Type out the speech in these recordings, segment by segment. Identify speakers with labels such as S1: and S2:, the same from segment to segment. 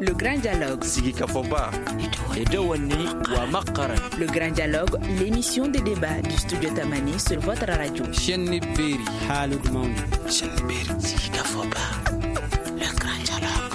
S1: Le Grand Dialogue.
S2: Sigi Kafoba. Edouani Wamakaran.
S1: Le Grand Dialogue, l'émission de débat du studio Tamani sur votre radio.
S3: Chenni Beri. Halud Mauni.
S2: Chenni Beri. Sigi Kafoba. Le Grand Dialogue.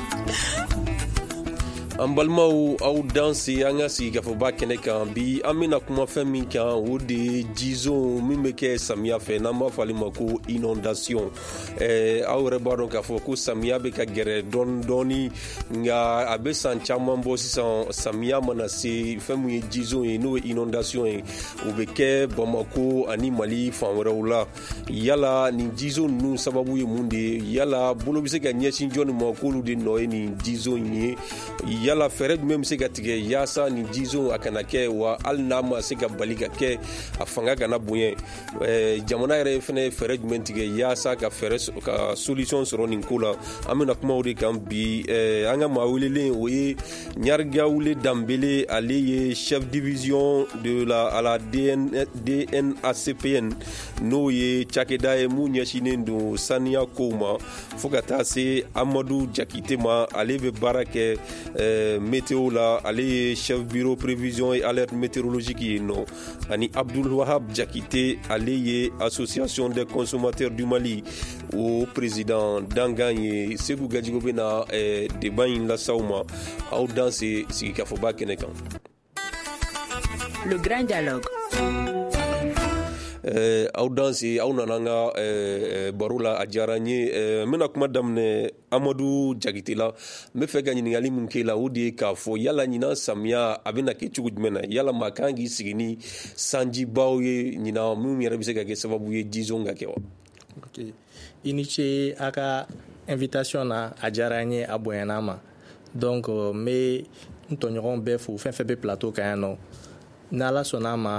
S2: An balimaw aw danse an ka sigi Kafoba kɛnɛ kan bi an bɛna kuma fɛn min kan o de jizo min bɛ kɛ samiya fɛ n'an b'a fɔ ale ma ko inondation aw yɛrɛ b'a dɔn k'a fɔ ko samiya bɛ ka gɛrɛ dɔɔni nka a bɛ san caman bɔ sisan samiya mana se fɛn min ye jizo ye n'o ye inondation ye o bɛ kɛ Bamako ani Mali fan wɛrɛw la yala nin jizo ninnu sababu ye mun de ye yala bolo bɛ se ka ɲɛsin jɔnni ma k'olu de nɔ ye nin jizo in ye yala fɛrɛ jumɛn bɛ se ka tigɛ yaasa nin jizo a kana kɛ wa hali n'a ma se ka bali ka kɛ a fanga kana bonya jamana yɛrɛ fɛnɛ ye fɛrɛ jumɛn tigɛ yaasa ka solution sɔrɔ nin ko la an bɛna kuma o de kan bi an ka maa welelen o ye Ɲarigawule Danbele ale ye chef division de la DNACPN n'o ye cakɛda ye mun ɲɛsinen don saniya kow ma fo ka taa se Amadu Jakite ma ale bɛ baara kɛ météo la ale ye chef bureau prévision et alerte météorologique ye nɔ ani Abdul Wahab Jakite ale ye association des consommateurs du Mali o président dangan ye Segu Gajigo bena débat in lasaw ma aw danse sigi Kafoba kɛnɛ kan.
S1: Le Grand Dialogue.
S2: Aw danse aw nana an ka baro la a diyara n ye n bɛna kuma daminɛ Amadu Jakite la n bɛ fɛ ka ɲininkali min kɛ la o de ye k'a fɔ yala ɲinan samiya a bɛna kɛ cogo jumɛn na yala maa kan k'i sigi ni sanjibaw ye ɲinan minnu yɛrɛ bɛ se ka kɛ sababu ye jizo ka kɛ wa.
S4: Ok i ni ce a ka invitation na a diyara n ye a bonyana ma donc n bɛ n tɔɲɔgɔn bɛɛ fo fɛn fɛn bɛ plateau kan yan nɔ n'Ala sɔnna ma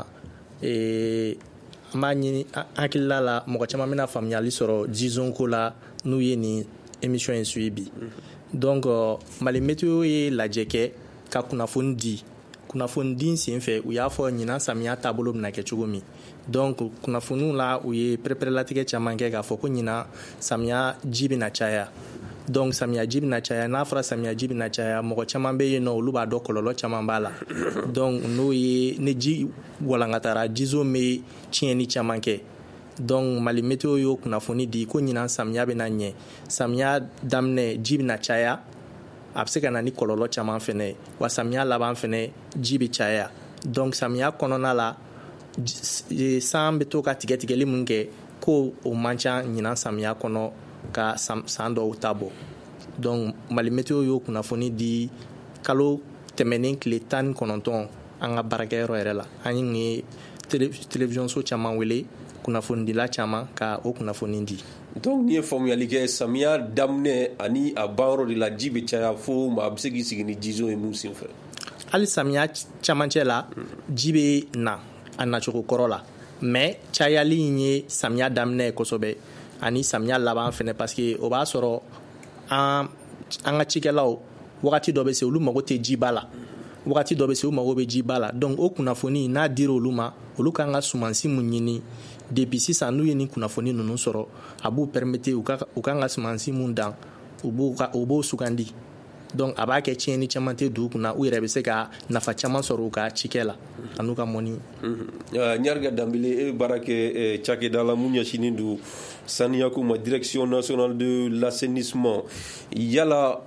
S4: an b'a ɲini hakilila la mɔgɔ caman bɛna faamuyali sɔrɔ jizonko la n'u ye nin émission in suivi bi donc Mali météo ye lajɛ kɛ ka kunnafoni di sen fɛ u y'a fɔ ɲinan samiya taabolo bɛna kɛ cogo min donc kunnafoniw la u ye pɛrɛpɛrɛlatigɛ caman kɛ k'a fɔ ko ɲinan samiya ji bɛna caya donc samiya ji bɛna caya n'a fɔra samiya ji bɛna caya mɔgɔ caman bɛ yen nɔ olu b'a dɔn kɔlɔlɔ caman b'a la donc n'o ye ni ji walankatara jizo bɛ tiɲɛni caman kɛ donc Mali météo y'o kunnafoni di ko ɲinan samiya bɛna ɲɛ samiya daminɛ ji bɛna caya a bɛ se ka na ni kɔlɔlɔ caman fɛnɛ wa samiya laban fɛnɛ ji bɛ caya donc samiya kɔnɔna la san bɛ to ka tigɛtigɛli min kɛ ko o man ca ɲinan samiya kɔnɔ ka san dɔw ta bɔ donc Mali météo y'o kunnafoni di kalo tɛmɛnen tile 19 an ka baarakɛyɔrɔ yɛrɛ la an ye télévision so caman wele kunnafonidila caman ka o kunnafoni di.
S2: donc n'i ye faamuyali kɛ samiya daminɛ ani a banyɔrɔ de la ji bɛ caya fo maa bɛ se k'i sigi ni jizo ye mun sen fɛ.
S4: hali samiya camancɛ la ji bɛ na a nacogo kɔrɔ la mais cayali in ye samiya daminɛ kosɛbɛ ani samiya laban fɛnɛ parce que o b'a sɔrɔ an ka cikɛlaw wagati dɔ bɛ se olu mago tɛ jiba la wagati dɔ bɛ se u mago bɛ jiba la donc o kunnafoni n'a dira olu ma olu kan ka sumansi mun ɲini depuis sisan n'u ye nin kunnafoni ninnu sɔrɔ a b'u permettre u kan ka sumansi mun dan u b'o sugandi donc a b'a kɛ tiɲɛni caman tɛ dugu kunna u yɛrɛ bɛ se ka nafa caman sɔrɔ u ka cikɛ la an'u ka mɔni.
S2: Ɲariga Danbele e bɛ baara kɛ cakɛda la mun ɲɛsinen don saniyako ma direction nationale de l'assainissement yala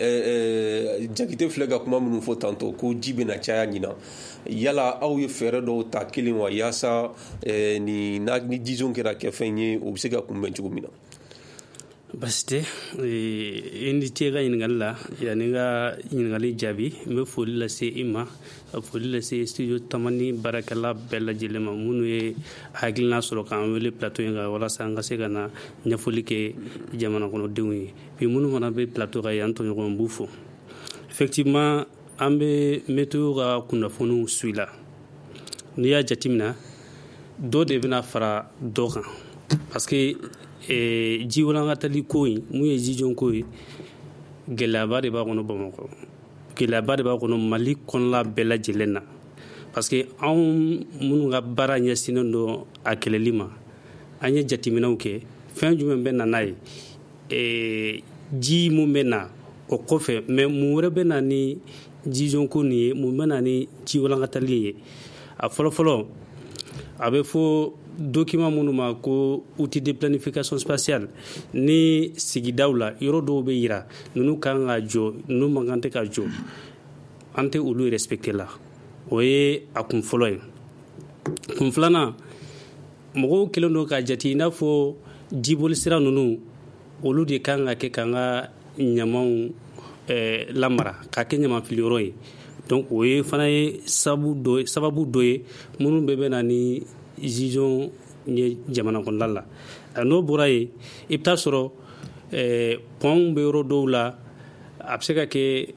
S2: Jakite filɛ ka kuma minnu fɔ tantôt ko ji bɛna caya ɲinan yala aw ye fɛɛrɛ dɔw ta kelen wa yaasa ni jizo kɛra kɛ fɛn ye o bɛ se ka kunbɛn cogo min na.
S5: Basi tɛ i ni ce ka ɲininkali la yanni ka ɲininkali jaabi n bɛ foli lase i ma ka foli lase studio Tamani baarakɛla bɛɛ lajɛlen ma minnu ye hakilina sɔrɔ k'an wele plateau in kan walasa an ka se ka na ɲɛfɔli kɛ jamana kɔnɔdenw ye bi minnu fana bɛ plateau kan yan tɔɲɔgɔn b'u fo effectivement an bɛ météo ka kunnafoniw suit la n'i y'a jateminɛ dɔ de bɛna fara dɔ kan parce que ji walankatali ko in mun ye jijon ko ye gɛlɛyaba de b'a kɔnɔ Bamakɔ gɛlɛyaba de b'a kɔnɔ Mali kɔnɔla bɛɛ lajɛlen na parce que anw minnu ka baara ɲɛsinnen don a kɛlɛli ma an ye jateminɛw kɛ fɛn jumɛn bɛ na n'a ye ji mun bɛ na o kɔfɛ mais mun wɛrɛ bɛ na ni jijɔn ko nin ye mun bɛ na ni ji walankatali ye a fɔlɔfɔlɔ a bɛ fɔ document minnu ma ko outil de planification spatiale ni sigidaw la yɔrɔ dɔw bɛ yira ninnu kan ka jɔ ninnu man kan tɛ ka jɔ an tɛ olu respecter la o ye a kun fɔlɔ ye kun filanan mɔgɔw kɛlen don ka jate i n'a fɔ jiboli sira ninnu olu de kan ka kɛ k'an ka ɲamaw lamara k'a kɛ ɲamafiliyɔrɔ ye donc o ye fana ye sababu dɔ ye minnu bɛ na ni jijɔn ye jamana kɔnɔna la n'o bɔra yen i bɛ taa sɔrɔ pont bɛ yɔrɔ dɔw la a bɛ se ka kɛ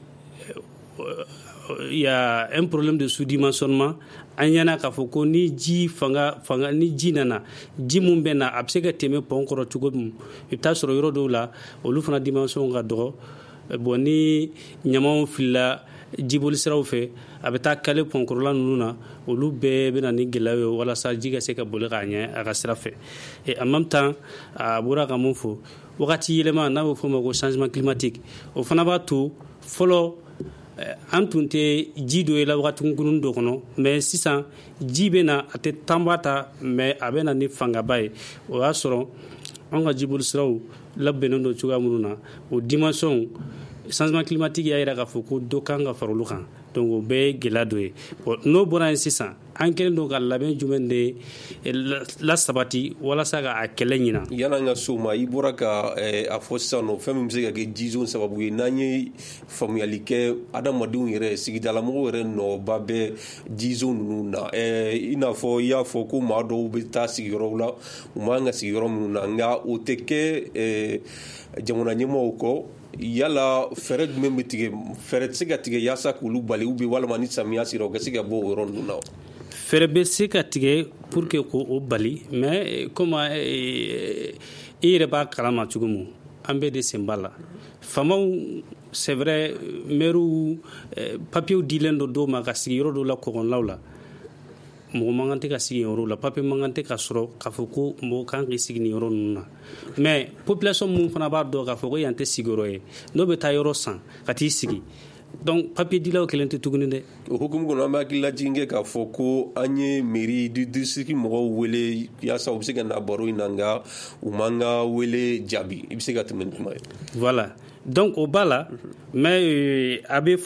S5: il y a un problème de sous-dimensionnement an ɲɛna k'a fɔ ko ni ji fanga ni ji nana ji mun bɛ na a bɛ se ka tɛmɛ pont kɔrɔ cogo min i bɛ taa sɔrɔ yɔrɔ dɔw la olu fana dimension ka dɔgɔ bon ni ɲamaw filila jiboli siraw fɛ a bɛ taa kale pont kɔrɔla ninnu na olu bɛɛ bɛ na ni gɛlɛya ye walasa ji ka se ka boli k'a ɲɛ a ka sira fɛ et en même temps a bɔra ka mun fɔ wagati yɛlɛma n'a bɛ fɔ o ma ko changement climatique o fana b'a to fɔlɔ an tun tɛ ji dɔ ye la wagati kunkurunnin dɔ kɔnɔ mais sisan ji bɛ na a tɛ tanba ta mais a bɛ na ni fangaba ye o y'a sɔrɔ an ka jiboli siraw labɛnnen don cogoya minnu na o dimension changement climatique y'a jira k'a fɔ ko dɔ kan ka fara olu kan donc o bɛɛ ye gɛlɛya dɔ ye bon n'o bɔra yen sisan an kɛlen don ka labɛn jumɛn de lasabati walasa ka a kɛlɛ ɲina
S2: yan'an ka so ma i bɔra ka a fɔ sisan nɔ fɛn min bɛ se ka kɛ jizɔn sababu ye n'an ye faamuyali kɛ adamadenw yɛrɛ sigidalamɔgɔw yɛrɛ nɔba bɛ jizɔn ninnu na i n'a fɔ i y'a fɔ ko maa dɔw bɛ taa sigiyɔrɔw la u man ka sigiyɔrɔ minnu na nka o tɛ kɛ jamana ɲɛmɔgɔw kɔ yala fɛɛrɛ jumɛn bɛ tigɛ fɛɛrɛ tɛ se ka tigɛ yaasa k'olu bali ou bien walima ni samiya sera o ka se ka bɔ o yɔrɔ ninnu na
S5: fɛɛrɛ bɛ se ka tigɛ pour que k'o bali mais comme i yɛrɛ b'a kalama cogo min an bɛɛ de sen b'a la faamaw c'est vrai maires papiers dilen don dɔw ma ka sigi yɔrɔ dɔw la kɔgɔnlaw la mɔgɔ man kan tɛ ka sigi yɔrɔ la papier man kan tɛ ka sɔrɔ k'a fɔ ko mɔgɔ kan k'i sigi nin yɔrɔ ninnu na mais population mun fana b'a dɔn k'a fɔ ko yan tɛ sigiyɔrɔ ye n'o bɛ taa yɔrɔ san ka t'i sigi donc papier dilaw kelen tɛ tuguni dɛ
S2: o hukumu kɔnɔ an bɛ hakililajigin kɛ k'a fɔ ko an ye mairie du district mɔgɔw wele yaasa u bɛ se ka na baro in na nka u man ka wele jaabi i bɛ se ka tɛmɛ ni kuma ye
S5: voilà donc o b'a la mais a bɛ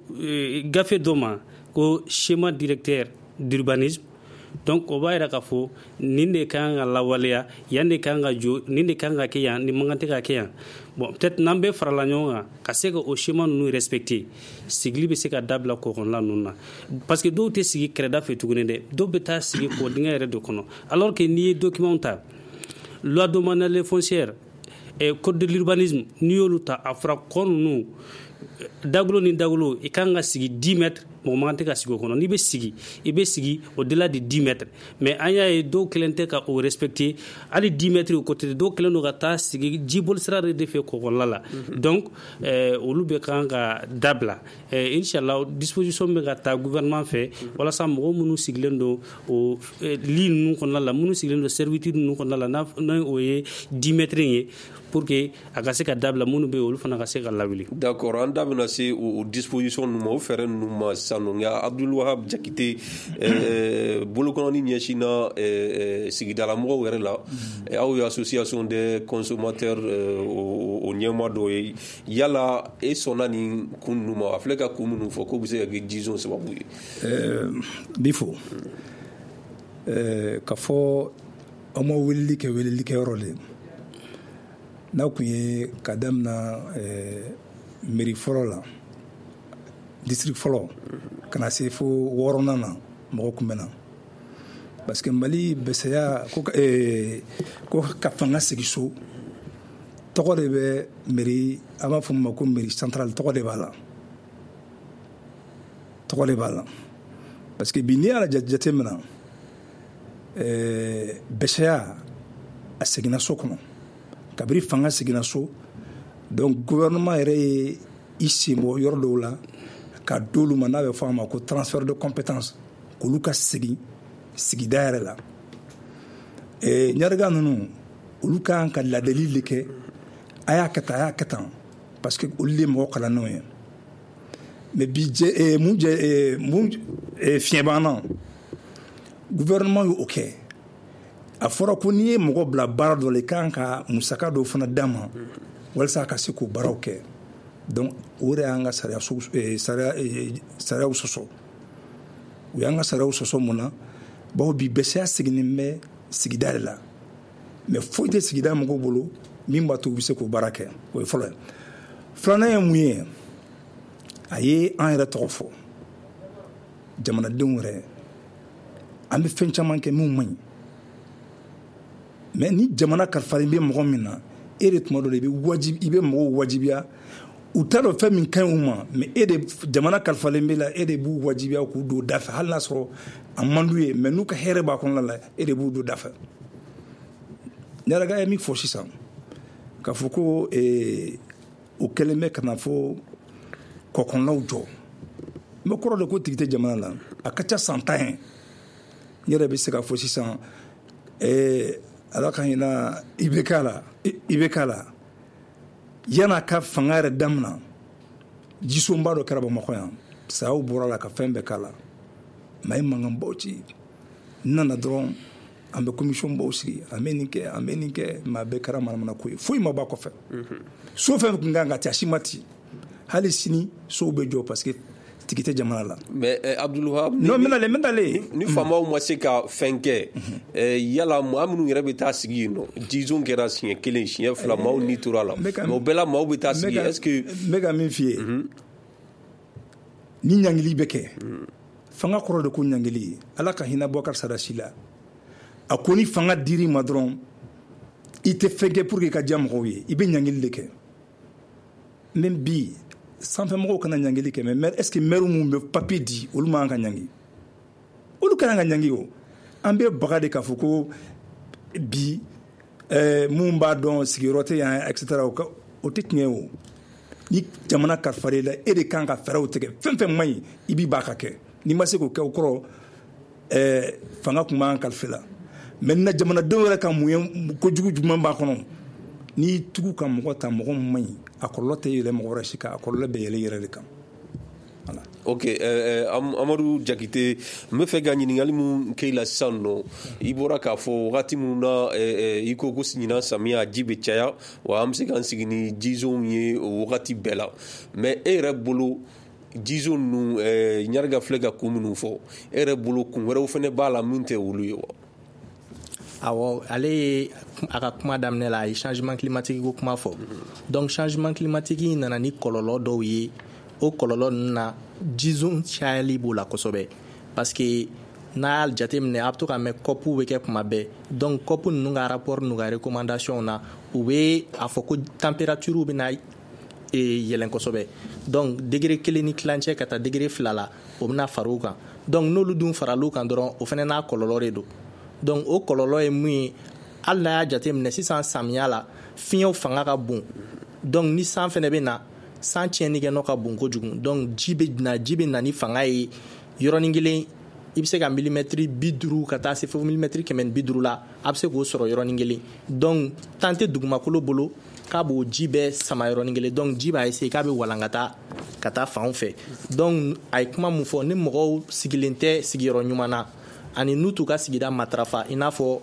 S5: fɔ gafe dɔ ma ko schéma directeur d'urbanisme donc o b'a jira k'a fɔ nin de kan ka lawaleya yan de kan ka jɔ nin de kan ka kɛ yan nin man kan tɛ ka kɛ yan bon peut-être n'an bɛɛ farala ɲɔgɔn kan ka se ka o schéma ninnu respecter sigili bɛ se ka dabila kɔkɔnɔla ninnu na parce que dɔw tɛ sigi kɛrɛda fɛ tuguni dɛ dɔw bɛ taa sigi kɔ dingɛ yɛrɛ de kɔnɔ alors que n'i ye document ta loi domaniale foncière code de l'urbanisme n'i y'olu ta a fɔra kɔ ninnu dagolo ni dagolo i kan ka sigi 10 mètres mɔgɔ man tɛ ka sigi o kɔnɔ n'i bɛ sigi i bɛ sigi au-delà de 10 mètres mais an y'a ye dɔw kelen tɛ ka o respecter hali 10 mètres o côté dɔw kelen don ka taa sigi jiboli sira de fɛ kɔkɔla la donc olu bɛ kan ka dabila inchallah disposition bɛ ka taa gouvernement fɛ walasa mɔgɔ minnu sigilen don o li ninnu kɔnɔna la minnu sigilen don servitude ninnu kɔnɔna la n'o ye 10 mètres ye pour que a ka se ka dabila minnu bɛ olu fana ka se ka lawuli.
S2: D'accord, an da bɛna se o disposition ninnu ma o fɛɛrɛ ninnu ma sisan nɔ nka Abdul Wahab Jakite bolokɔnɔni ɲɛsinna sigidalamɔgɔw yɛrɛ la aw ye association des consommateurs o ɲɛma dɔ ye yala e sɔnna nin kun ninnu ma a filɛ ka kun minnu fɔ k'o bɛ se ka kɛ jizɔn sababu ye.
S6: Bi fo ka fɔ aw ma weleli kɛ yɔrɔ le n'a kun ye ka daminɛ mairie fɔlɔ la district fɔlɔ ka na se fo 6nan na mɔgɔ kun bɛ na parce que Mali bɛsɛya ko ka fanga sigi so tɔgɔ de bɛ mairie an b'a fɔ ma ko mairie centrale tɔgɔ de b'a la parce que bi n'i y'a jate minɛ bɛsɛya a seginna so kɔnɔ kabiri fanga seginna so donc gouvernement yɛrɛ ye i sen bɔ yɔrɔ dɔw la ka d'olu ma n'a bɛ fɔ a ma ko transfert de compétence k'olu ka segin sigida yɛrɛ la ɲarga ninnu olu kan ka ladeli de kɛ a y'a kɛ tan parce que olu de mɔgɔ kalannenw ye mais bi fiɲɛ b'an na gouvernement y'o kɛ a fɔra ko n'i ye mɔgɔ bila baara dɔ la i kan ka musaka dɔw fana d'a ma walasa a ka se k'o baaraw kɛ donc o de y'an ka sariyaw sɔsɔ u y'an ka sariyaw sɔsɔ mun na bawo bi bɛsɛya sigilen bɛ sigida de la mais foyi tɛ sigida mɔgɔw bolo min b'a to u bɛ se k'o baara kɛ o ye fɔlɔ ye filanan ye mun ye a ye an yɛrɛ tɔgɔ fɔ jamanadenw yɛrɛ an bɛ fɛn caman kɛ min man ɲi mais ni jamana kalifalen bɛ mɔgɔ min na e de tuma dɔ la i bɛ mɔgɔw wajibiya u t'a dɔn fɛn min ka ɲi u ma mais jamana kalifalen bɛ la e de b'u wajibiya k'u don da fɛ hali n'a sɔrɔ a man d'u ye mais n'u ka hɛrɛ b'a kɔnɔna la e de b'u don da fɛ ne yɛrɛ ka ye min fɔ sisan k'a fɔ ko o kɛlen bɛ ka na fɔ kɔkɔnɔnaw jɔ n bɛ kɔrɔ de ko tigi tɛ jamana la a ka ca san 10 ye n yɛrɛ bɛ se ka fɔ sisan ala ka hinɛ IBK la yan'a ka fanga yɛrɛ damina jisonba dɔ kɛra Bamakɔ yan sayaw bɔra la ka fɛn bɛɛ k'a la mais a ye mankanbaw ci n nana dɔrɔn an bɛ commission baw sigi an bɛ nin kɛ mais a bɛɛ kɛra manamana ko ye foyi ma b'a kɔfɛ so fɛn tun kan ka ci a si ma ci hali sini sow bɛ jɔ parce que tigi tɛ jamana la
S2: mais Abdulwahab
S6: non n bɛna le
S2: ni faamaw ma se ka fɛn kɛ yala maa minnu yɛrɛ bɛ taa sigi yen nɔ disons kɛra siɲɛ 1 siɲɛ 2 maaw ni tora la mais o bɛɛ la maaw bɛ taa sigi est-ce que
S6: n bɛ ka min f'i ye ni ɲangili bɛ kɛ fanga kɔrɔ de ko ɲangili ala ka hinɛ Bubakari Sadasi la a ko ni fanga dir'i ma dɔrɔn i tɛ fɛn kɛ pour que i ka diya mɔgɔw ye i bɛ ɲangili de kɛ même bi sanfɛmɔgɔw kana ɲangili kɛ mais est-ce que maire mun bɛ papier di olu man ka ɲangi olu kana ka ɲangi o an bɛ baga de k'a fɔ ko bi mun b'a dɔn sigiyɔrɔ tɛ yan etc o tɛ tiɲɛ o ni jamana kalifar'i la e de kan ka fɛɛrɛw tigɛ fɛn fɛn man ɲi i b'i b'a ka kɛ n'i ma se k'o kɛ o kɔrɔ fanga tun b'an kalifa la maintenant jamanadenw yɛrɛ ka mun ye kojugu jumɛn b'a kɔnɔ n'i tugu ka mɔgɔ ta mɔgɔ min man ɲi a kɔlɔlɔ tɛ yɛlɛ mɔgɔ wɛrɛ si kan a kɔlɔlɔ bɛ yɛlɛ yɛrɛ de kan voilà.
S2: Ok, Amadou Diakité n bɛ fɛ ka ɲininkali min kɛ i la sisan nɔ i bɔra k'a fɔ wagati minnu na i ko ɲinan samiya ji bɛ caya wa an bɛ se k'an sigi ni jizonw ye o wagati bɛɛ la mais e yɛrɛ bolo jizon ninnu Ɲarga filɛ ka ko minnu fɔ e yɛrɛ bolo kun wɛrɛw fana b'a la min tɛ olu ye wa
S4: awɔ ale ye a ka kuma daminɛ la a ye changement climatique ko kuma fɔ donc changement climatique nana ni kɔlɔlɔ dɔw ye o kɔlɔlɔ ninnu na jizon cayali b'o la kosɛbɛ parce que n'a y'a jateminɛ a bɛ to ka mɛn COP bɛ kɛ kuma bɛɛ donc COP ninnu ka rapport n'u ka recommandation na u bɛ a fɔ ko température bɛ na yɛlɛn kosɛbɛ donc degré 1 ni tilancɛ ka taa degré 2 la o bɛna fara o kan donc n'olu dun faral'o kan dɔrɔn o fana n'a kɔlɔlɔ de don donc o kɔlɔlɔ ye mun ye hali n'a y'a jateminɛ sisan samiya la fiɲɛw fanga ka bon donc ni san fana bɛ na san tiɲɛnikɛnɔ ka bon kojugu donc ji bɛ na ni fanga ye yɔrɔnin kelen i bɛ se ka milimɛtiri 50 ka taa se fo milimɛtiri 150 la a bɛ se k'o sɔrɔ yɔrɔnin kelen donc tan tɛ dugumakolo bolo k'a b'o ji bɛɛ sama yɔrɔnin kelen donc ji b'a essayer k'a bɛ walankata ka taa fanw fɛ donc a ye kuma mun fɔ ni mɔgɔw sigilen tɛ sigiyɔrɔ ɲuman na ani n'u t'u ka sigida matarafa i n'a fɔ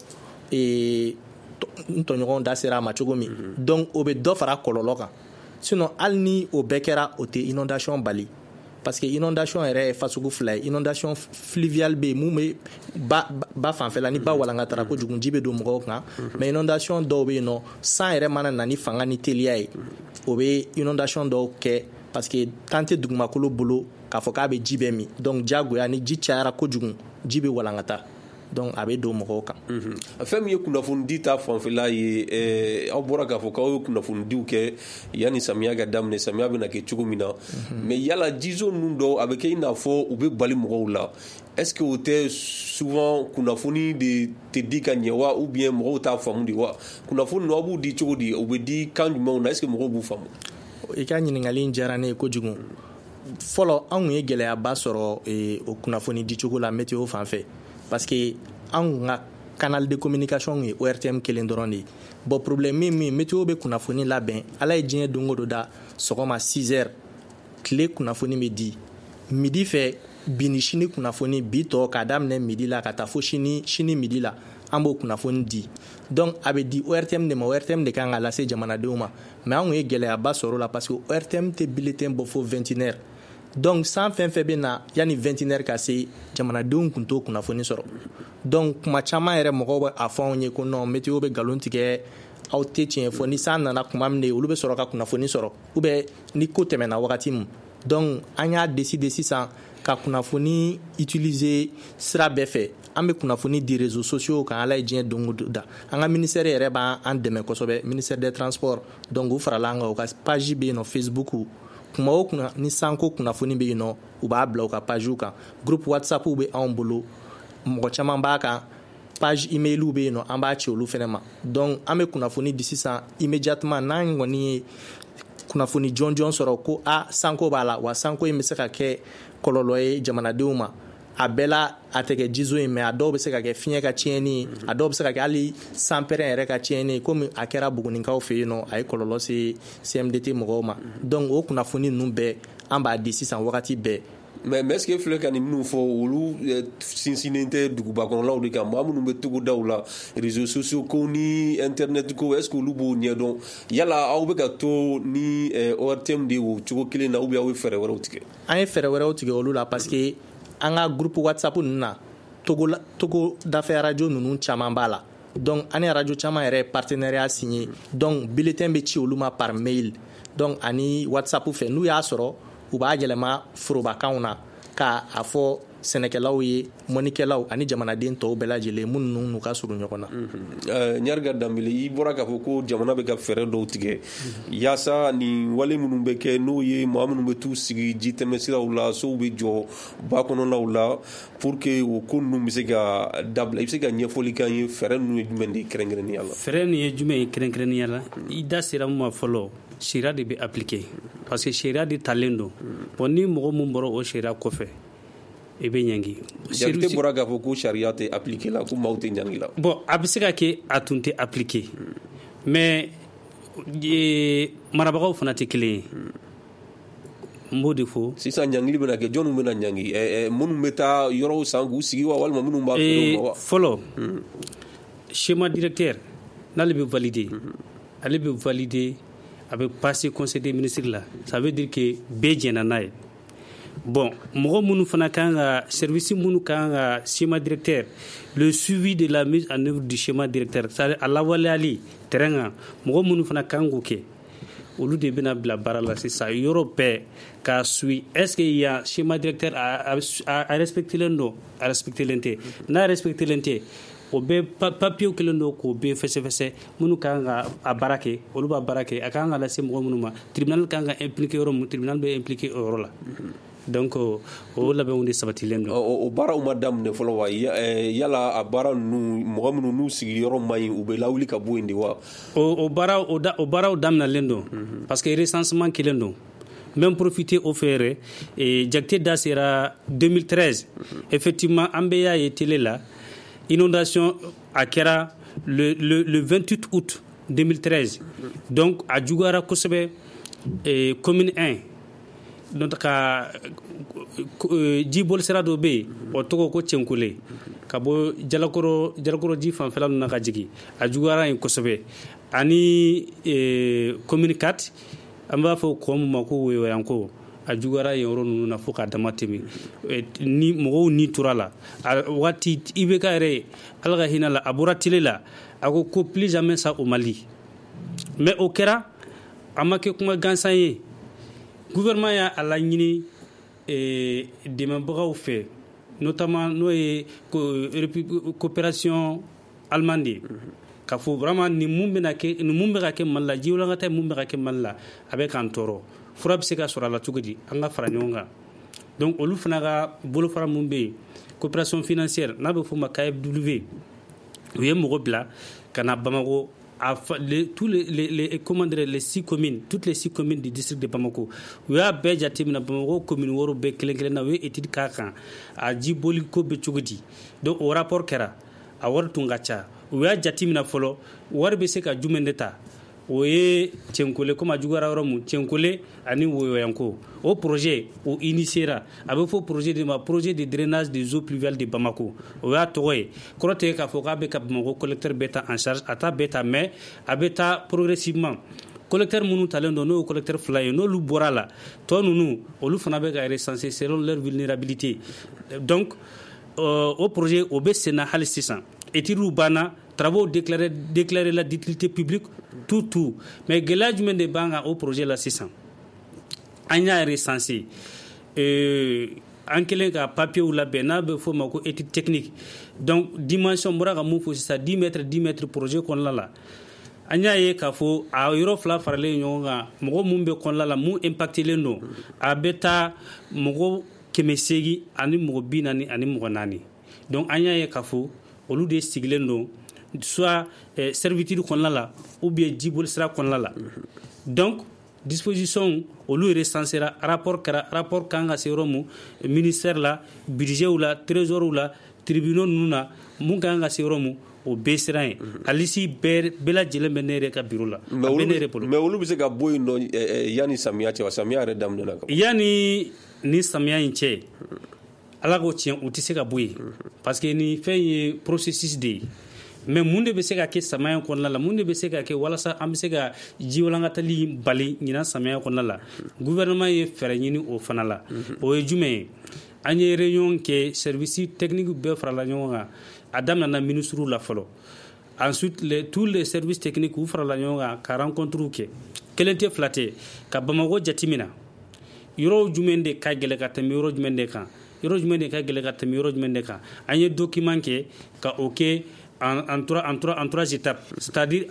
S4: n tɔɲɔgɔnw da sera a ma cogo min donc o bɛ dɔ fara kɔlɔlɔ kan sinon hali ni o bɛɛ kɛra o tɛ inondation bali parce que inondation yɛrɛ ye fasugu 2 ye inondation fluviale bɛ yen mun bɛ ba fanfɛla ni ba walankatara kojugu ji bɛ don mɔgɔw kan mais inondation dɔw bɛ yen nɔ san yɛrɛ mana na ni fanga ni teliya ye o bɛ inondation dɔw kɛ parce que tan tɛ dugumakolo bolo k'a fɔ k'a bɛ ji bɛɛ min donc diyagoya ni ji cayara kojugu ji bɛ walankata donc a bɛ don mɔgɔw kan
S2: fɛn min ye kunnafonidi ta fanfɛla ye aw bɔra k'a fɔ k'aw ye kunnafonidiw kɛ yanni samiya ka daminɛ samiya bɛna kɛ cogo min na mais yala jizo ninnu dɔw a bɛ kɛ i n'a fɔ u bɛ bali mɔgɔw la est-ce que o tɛ souvent kunnafoni de tɛ di ka ɲɛ wa ou bien mɔgɔw t'a faamu de wa kunnafoni ninnu aw b'u di cogo di u bɛ di kan jumɛnw na est-ce que mɔgɔw b'u faamu
S4: i ka ɲininkali in diyara ne ye kojugu fɔlɔ anw ye gɛlɛyaba sɔrɔ o kunnafoni dicogo la météo fan fɛ parce que anw ka canal de communication ye ORTM kelen dɔrɔn de ye bon problème min météo bɛ kunnafoni labɛn ala ye diɲɛ don o don da sɔgɔma 6h tile kunnafoni bɛ di midi fɛ bi ni sini kunnafoni bi tɔ k'a daminɛ midi la ka taa fo sini midi la an b'o kunnafoni di donc a bɛ di ORTM de ma ORTM de kan ka lase jamanadenw ma mais an kun ye gɛlɛyaba sɔrɔ la parce que ORTM tɛ bulletin bɔ fo 21h donc san fɛn fɛn bɛ na yanni 21h ka se jamanadenw kun t'o kunnafoni sɔrɔ donc kuma caman yɛrɛ mɔgɔw bɛ a fɔ anw ye ko non météo bɛ nkalon tigɛ aw tɛ tiɲɛ fɔ ni san nana kuma min de olu bɛ sɔrɔ ka kunnafoni sɔrɔ ou bien ni ko tɛmɛna wagati min donc an y'a décider sisan ka kunnafoni utiliser sira bɛɛ fɛ an bɛ kunnafoni di réseaux sociaux kan ala ye diɲɛ don o don da an ka ministère yɛrɛ b'an dɛmɛ kosɛbɛ ministère des transports donc u farala an kan u ka page bɛ yen nɔ Facebook kuma o kuma ni sanko kunnafoni bɛ yen nɔ u b'a bila u ka pagew kan groupe WhatsApp bɛ anw bolo mɔgɔ caman b'a kan page email bɛ yen nɔ an b'a ci olu fana ma donc an bɛ kunnafoni di sisan immédiatement n'an kɔni ye kunnafoni jɔnjɔn sɔrɔ ko sanko b'a la wa sanko in bɛ se ka kɛ kɔlɔlɔ ye jamanadenw ma a bɛɛ la a tɛ kɛ jizo ye mais a dɔw bɛ se ka kɛ fiɲɛ ka tiɲɛni a dɔw bɛ se ka kɛ hali sanpɛrɛn yɛrɛ ka tiɲɛni komi a kɛra bugunikaw fɛ yen nɔ a ye kɔlɔlɔ se CMDT mɔgɔw ma donc o kunnafoni ninnu bɛɛ an b'a di sisan wagati bɛɛ
S2: mais est-ce que filɛ ka nin minnu fɔ olu sinsinnen tɛ duguba kɔnɔlaw de kan maa minnu bɛ togodaw la réseaux sociaux ko ni internet ko est-ce que olu b'o ɲɛdɔn yala aw bɛ ka to ni ORTM de o cogo kelen na ou bien aw bɛ fɛɛrɛ wɛrɛw tigɛ
S4: an ye fɛɛrɛ wɛrɛw tigɛ olu la parce que an ka groupe WhatsApp ninnu na Togo dafɛ radio ninnu caman b'a la donc an ni radio caman yɛrɛ partenariat signé donc bulletin bɛ ci olu ma par mail donc ani WhatsApp fɛ n'u y'a sɔrɔ u b'a yɛlɛma forobakanw na k'a fɔ sɛnɛkɛlaw ye mɔnikɛlaw ani jamanaden tɔw bɛɛ lajɛlen minnu n'u ka surun ɲɔgɔn na
S2: Ɲariga Dambele i bɔra k'a fɔ ko jamana bɛ ka fɛɛrɛ dɔw tigɛ yaasa nin wale minnu bɛ kɛ n'o ye maa minnu bɛ t'u sigi jitɛmɛsiraw la sow bɛ jɔ ba kɔnɔnaw la pour que o ko ninnu bɛ se ka dabila i bɛ se ka ɲɛfɔli k'an ye fɛɛrɛ ninnu ye jumɛn de ye kɛrɛnkɛrɛnnenya la
S5: fɛɛrɛ nin ye jumɛn ye kɛrɛnkɛrɛnnenya la i da sera min ma fɔlɔ sariya de bɛ appliquer parce que sariya de talen don bon ni mɔgɔ min bɔra o sariya kɔfɛ i bɛ ɲangi
S2: Jakite bɔra k'a fɔ ko sariya tɛ appliquer la ko maaw tɛ ɲangi la
S5: bon a bɛ se ka kɛ a tun tɛ appliquer mais marabagaw fana tɛ kelen ye n b'o de fɔ
S2: sisan ɲangili bɛna kɛ jɔnniw bɛna ɲangi minnu bɛ taa yɔrɔw san k'u sigi wa walima minnu b'a feere wa
S5: fɔlɔ schéma directeur n'ale bɛ valider ale bɛ valider a bɛ passer conseil des ministres la ça veut dire que bɛɛ jɛnna n'a ye bon mɔgɔ minnu fana kan ka service minnu kan ka schéma directeur le suivi de la mise en œuvre du schéma directeur c'est-à-dire a lawaleyali terrain kan mɔgɔ minnu fana kan k'o kɛ olu de bɛna bila baara la sisan yɔrɔ bɛɛ k'a suit est-ce que ya schéma directeur a respectelen don a respectelen tɛ n'a respectelen tɛ o bɛ papier kelen don k'o bɛɛ fɛsɛfɛsɛ minnu kan ka a baara kɛ olu b'a baara kɛ a kan ka lase mɔgɔ minnu ma tribunal kan ka impliquer yɔrɔ min tribunal bɛ impliquer o yɔrɔ la donc o labɛnw de sabatilen don
S2: o baaraw ma daminɛ fɔlɔ wa yala a baara ninnu mɔgɔ minnu n'u sigiyɔrɔ man ɲi u bɛ lawuli ka bɔ yen de wa
S5: o baaraw daminɛlen don parce que recensement kelen don même profiter au faire Jakite da sera 2013 effectivement an bɛ y'a ye télé la inondation a kɛra le 28 août 2013 donc a juguyara kosɛbɛ commune 1 donc ka jibol sira dɔ bɛ yen o tɔgɔ ko Cɛnkole ka bɔ jalakɔrɔ ji fanfɛla ninnu na ka jigin a juguyara yen kosɛbɛ ani commune 4 an b'a fɔ kɔ min ma ko Woyoyanko a juguyara yen yɔrɔ ninnu na fo k'a dama tɛmɛ ni mɔgɔw ni tora la waati IBK yɛrɛ ala ka hinɛ la a bɔra télé la a ko plus jamais ça au Mali mais o kɛra a ma kɛ kuma gansan ye gouvernement y'a laɲini dɛmɛbagaw fɛ notamment n'o ye coopération allemande ka fɔ vraiment ni mun bɛ ka kɛ Mali la jiwlankata mun bɛ ka kɛ Mali la a bɛ k'an tɔɔrɔ fura bɛ se ka sɔrɔ a la cogo di an ka fara ɲɔgɔn kan donc olu fana ka bolofara mun bɛ yen coopération financière n'a bɛ fɔ o ma KfW u ye mɔgɔ bila ka na Bamako toutes les 6 communes du district de Bamako u y'a bɛɛ jateminɛ Bamako commune wɔɔrɔ bɛɛ kelen-kelen na u ye étude k'a kan a jiboli ko bɛ cogo di donc o rapport kɛra a wari tun ka ca u y'a jateminɛ fɔlɔ wari bɛ se ka jumɛn de ta o ye cɛnkole comme a juguyara yɔrɔ mun cɛnkole ani woyoyanko o projet o initiera a bɛ fɔ projet de ma projet de drainage des eaux pluviales de Bamako o y'a tɔgɔ ye kɔrɔ tɛ k'a fɔ k'a bɛ ka Bamako collecteur bɛɛ ta en charge a t'a bɛɛ ta mais a bɛ taa progressivement collecteur minnu talen don n'o ye collecteur 2 ye n'olu bɔra la tɔ ninnu olu fana bɛ ka recenser selon leur vulnérabilité donc o projet o bɛ sen na hali sisan études banna travaux déclarer la d'utilité publique tout mais gɛlɛya jumɛn de b'an kan o projet la sisan an y'a recenser an kɛlen ka papier labɛn n'a bɛ fɔ o ma ko étude technique donc dimension bɔra ka mun fɔ sisan 10 mètres projet kɔnɔna la an y'a ye k'a fɔ a yɔrɔ fila faralen ɲɔgɔn kan mɔgɔ mun bɛ kɔnɔna la mun impactelen don a bɛ taa mɔgɔ 800 ani mɔgɔ 40 ani mɔgɔ 4 donc an y'a ye k'a fɔ olu de sigilen don soit servitude kɔnɔna la ou bien jiboli sira kɔnɔna la donc disposition olu recensera rapport kan ka se yɔrɔ mun ministère la budget la trésor la tribunaux ninnu na mun kan ka se yɔrɔ mun o bɛɛ siran ye alisi bɛɛ lajɛlen bɛ ne yɛrɛ ka bureau la a bɛ ne yɛrɛ bolo
S2: mais olu bɛ se ka bɔ yen nɔ yanni samiya cɛ wa samiya yɛrɛ daminɛna ka
S5: yanni ni samiya in cɛ ala k'o tiɲɛ u tɛ se ka bɔ yen parce que ni fɛn ye processus de ye mais mun de bɛ se ka kɛ samiya kɔnɔna la mun de bɛ se ka kɛ walasa an bɛ se ka jiwalankatali bali ɲinan samiya kɔnɔna la gouvernement ye fɛɛrɛ ɲini o fana la o ye jumɛn ye an ye réunion kɛ service technique bɛɛ farala ɲɔgɔn kan a daminɛna ministre la fɔlɔ ensuite tous les services techniques u farala ɲɔgɔn kan ka rencontre kɛ kelen tɛ fila tɛ ka Bamako jateminɛ yɔrɔ jumɛn de ka gɛlɛn ka tɛmɛ yɔrɔ jumɛn de kan yɔrɔ jumɛn de ka gɛlɛn ka tɛmɛ yɔrɔ jumɛn de kan an ye document kɛ ka o kɛ en trois étapes, c'est-à-dire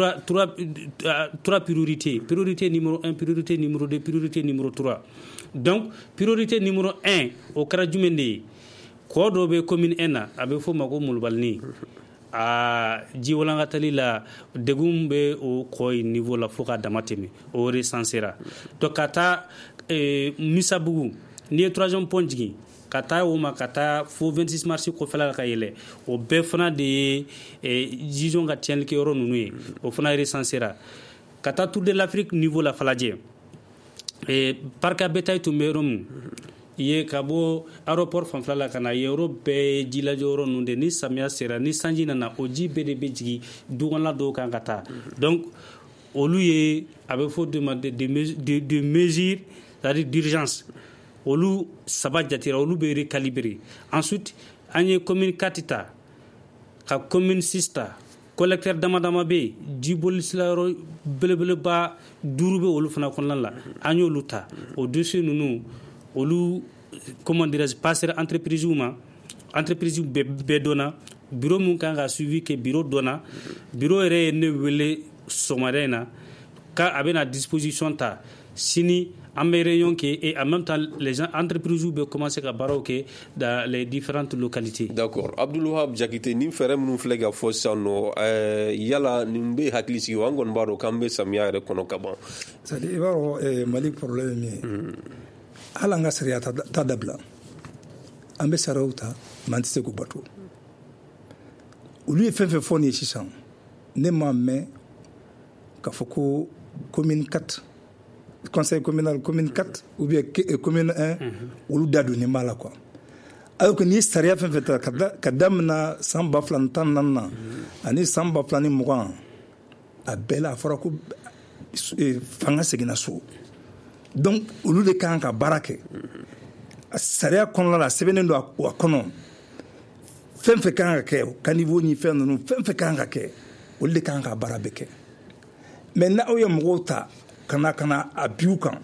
S5: trois priorités. Priorité numéro 1, priorité numéro 2, priorité numéro 3. Donc, priorité numéro 1, au Karadjumende, quoi d'obe commune 1, avec Fomako Moulbalni, à Djiwalangatali la Degumbe au Koi niveau la Foka Damateme, au Recensera. Donc, à Misabougou, ni 3e point kata woma kata fo 26 mars ko fala ka yele o be fana de jijon ga tiel ke yoro nunu o fana recensera kata tour de l'Afrique niveau la falaje parka betay to merum ye kabo aéroport fan fala kana Europe be jila joro nunde ni samia sera ni sanji nana o jibe de bejigi dugonla do kan kata donc olu ye abe faut demander de mesures c'est-à-dire d'urgence olu saba jatira olu be recalibrer ensuite anye commune 4 ta ka commune 6 ta collecteur damadama be dibol silaro belebele ba durube olu fana konna la anyo luta au dessus nunu olu comment dirais-je passer entreprise be dona bureau mun kan ga suivi que bureau dona bureau ere ne wele somarena ka abena disposition ta sini en réunion et en même temps les gens entreprises be commencer à baroquer dans les différentes localités.
S2: D'accord. Abdulwahab Jakite ni fere mun flega fosano yala nimbe haklisi wangon baro kambe samia re kono kaban.
S6: C'est dire baro malik problème ni. Ala nga sariya ta dabla. Ambe sarauta mantise ko bato. Ulu fe foni sisan. Ne mamme ka foko commune 4 conseil communal commune 4 ou bien commune 1 olu dadu ni mala quoi alors que ni staria fait kadamna samba flantan nanna ani samba plani mugan a bela fara ko fanga segina so donc olu de kan ka barake staria kono la sebenen do akono fenfe kan ka ke kanivo ni fen no fenfe kan ka ke olu de kan ka barabeke mais na o yamgota kana abiu kan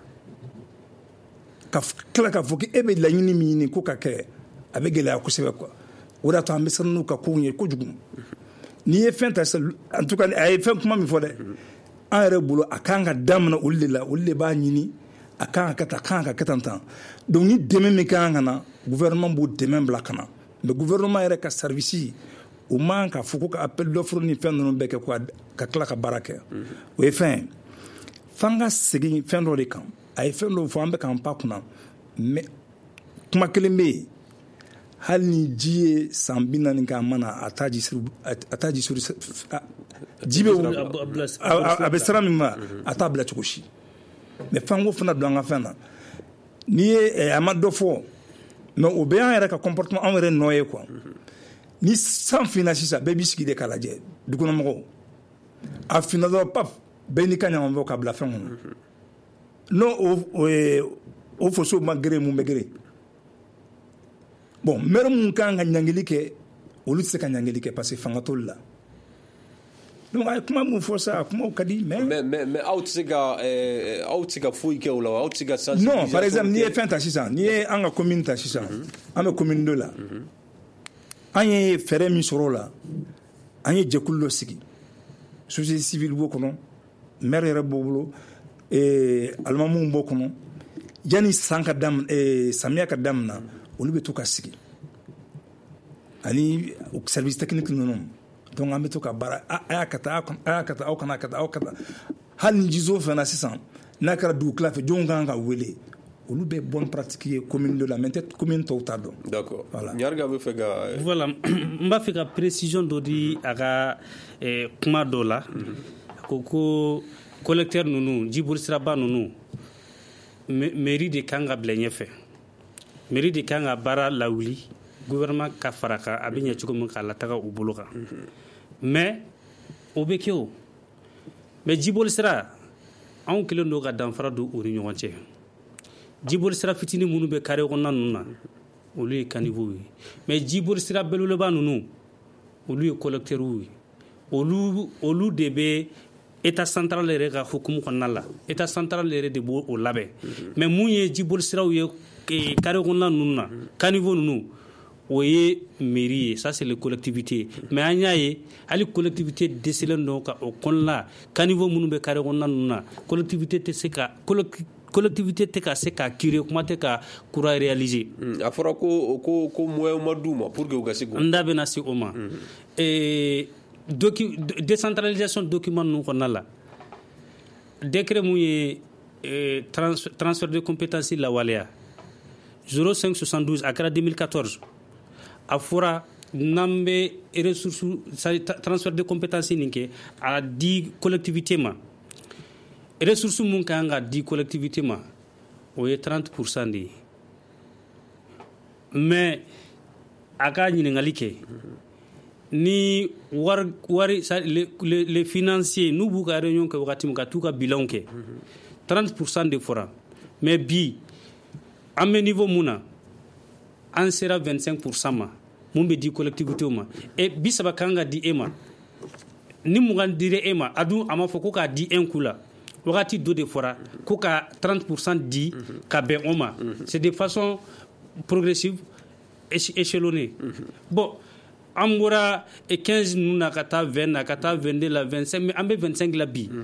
S6: ka kila ka foki ebe la nyini mini ko ka ke abe gele akusebe ko wura ta misanu ka ko nye ko jugum ni e fenta en tout cas ay fen kuma mi fode en rebulo akanga damna ulle ba nyini akanga kata katantan donc ni deme mi kanga na gouvernement bu deme bla kana le gouvernement era ka service au manque ka foko ka appel d'offre ni fen no beke ko ka kila ka barake we fin fanga segi fendo de kan ay fendo fo ambe kan pa kuna mais kuma kelembe hali ni ji ye san 40 kɛ a mana a t'a ji suru ji bɛ a bɛ sira min ma a t'a bila cogo si mais fɛn ko fana don an ka fɛn na n'i ye a ma dɔ fɔ mais o bɛ an yɛrɛ ka comportement an yɛrɛ nɔ ye quoi ni san finna sisan bɛɛ b'i sigi de k'a lajɛ dukɔnɔmɔgɔw a finna dɔrɔn paf bɛɛ n'i ka ɲaman bɔ k'a bila fɛn kɔnɔ n'o o faso ma gere mun bɛ gere bon maire mun kan ka ɲangili kɛ olu tɛ se ka ɲangili kɛ parce que fanga t'olu la donc a ye kuma mun fɔ sa a kumaw ka di mais
S2: aw tɛ se ka foyi kɛ o la aw tɛ se ka sensibilisation
S6: non par exemple n'i ye fɛn ta sisan n'i ye an ka commune ta sisan an bɛ commune 2 la an ye fɛɛrɛ min sɔrɔ o la an ye jɛkulu dɔ sigi société civile b'o kɔnɔ maire yɛrɛ b'o bolo alimamuw b'o kɔnɔ yani samiya ka daminɛ olu bɛ to ka sigi ani service technique ninnu donc an bɛ to ka baara a y'a ka taa aw kana ka taa hali ni jizo fɛnɛ sisan n'a kɛra dugu tila fɛ jɔnw kan ka wele olu bɛ bonne pratique ye commune de la mais peut-être commune tɔw t'a dɔn.
S2: D'accord. Voilà. Ɲarga bɛ fɛ ka.
S5: Voilà, n b'a fɛ ka précision dɔ di a ka kuma dɔ la. Ko collecteur ninnu jibolisiraba ninnu mairie de kan ka bila ɲɛfɛ mairie de kan ka baara lawuli gouvernement ka fara kan a bɛ ɲɛ cogo min k'a lataga u bolo kan mais o bɛ kɛ o mais jibolisira anw kelen don ka danfara don u ni ɲɔgɔn cɛ jibolisira fitinin minnu bɛ carré kɔnɔna ninnu na olu ye caniveau ye mais jibolisira belebeleba ninnu olu ye collecteurs ye olu de bɛ État central yɛrɛ ka hukumu kɔnɔna la État central yɛrɛ de b'o labɛn mais mun ye jibolisiraw ye carré kɔnɔna ninnu na caniveau ninnu o ye mairie ye ça c'est les collectivités mais an y'a ye hali collectivité dɛsɛlen don ka o kɔnɔna caniveau minnu bɛ carré kɔnɔna ninnu na collectivité tɛ tɛ ka se ka curer kuma tɛ ka courant réaliser
S2: a fɔra ko moyen ma d'u ma pour que u ka se k'o
S5: n da bɛna se o ma décentralisation document ninnu kɔnɔna la décret mun ye transfert de compétence lawaleya 0572 a kɛra 2014 a fɔra n'an bɛ ressource transfert de compétence nin kɛ a di collectivité ma ressource mun kan ka di collectivité ma o ye 30% de ye mais a ka ɲininkali kɛ ni wari les financiers n'u b'u ka réunion kɛ wagati min ka t'u ka bilan kɛ 30% de fɔra mais bi an bɛ niveau mun na an sera 25% ma mun bɛ di collectivité ma et 30 kan ka di e ma ni 20 dira e ma a dun a ma fɔ ko k'a di un coup la wagati dɔ de fɔra ko ka 30% di ka bɛn o ma c'est de façon progressive échelonnée bon an bɔra 15 ninnu na ka taa 20 na ka taa 22 la 25 mais an bɛ 25 la bi